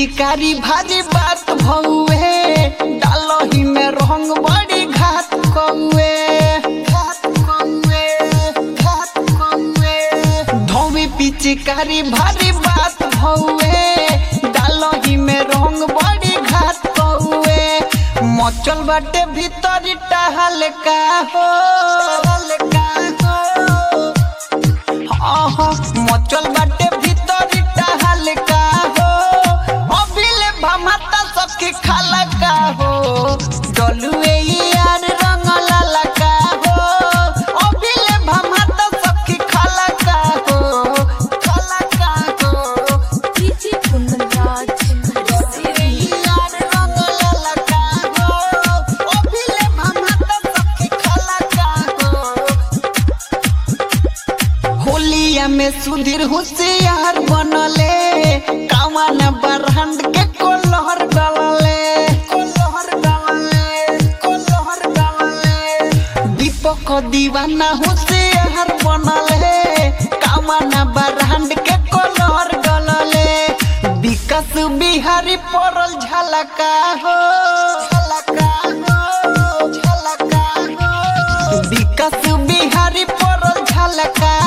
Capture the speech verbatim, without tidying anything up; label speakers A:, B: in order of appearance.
A: पिचकारी भारी बात भौए डालही में रंग बड़ी घात कौए घात कौए घात कौए धोवी पिचकारी भारी बात भौए डालही में रंग बड़ी घात कौए मचल बाटे भीतर टहल का हो का हो आहा मचल बाटे भीतर टहल का हो अभिले भमाता सबके खाला का हो डलुए यार रंग लाला का हो अभिले भमाता सबके खाला का हो खाला का हो
B: डीजे कुंदराज
A: यार रंग लाला का हो अभिले भमाता सबके खाला का हो होलिया में सुधीर होशियार बनले कावन बरहंड के कोलहर डालले कोलहर डालले कोलहर डालले दीपक दीवाना होशियार बनले कावन बरहंड के कोलहर डालले विकास बिहारी परल झलका हो झलका हो झलका हो विकास बिहारी परल झलका